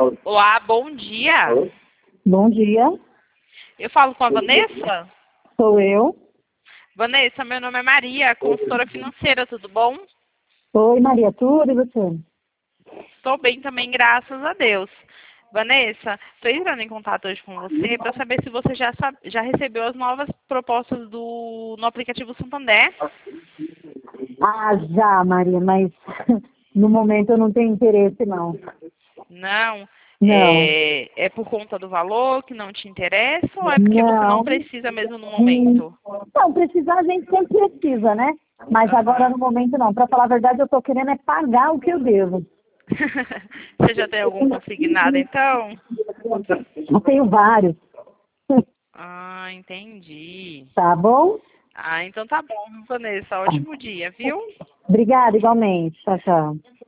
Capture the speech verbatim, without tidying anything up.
Olá, bom dia. Bom dia, Eu falo com a Vanessa? sou eu. Vanessa, meu nome é Maria, consultora financeira, tudo bom? Oi, Maria, tudo e você? Estou bem também, graças a Deus. Vanessa, estou entrando em contato hoje com você para saber se você já, sa- já recebeu as novas propostas do, no aplicativo Santander. Ah, já, Maria, mas no momento eu não tenho interesse, não. Não? Não, É, é por conta do valor que não te interessa ou é porque você não não. precisa mesmo no Hum, momento? Não, precisar a gente sempre precisa, né? Mas agora Aham. no momento não. Para falar a verdade, eu estou querendo é pagar o que eu devo. Você já tem algum consignado, então? Eu tenho vários, Ah, entendi. tá bom? Ah, então tá bom, Vanessa. Ótimo dia, viu? Obrigada, igualmente. Tchau, tchau.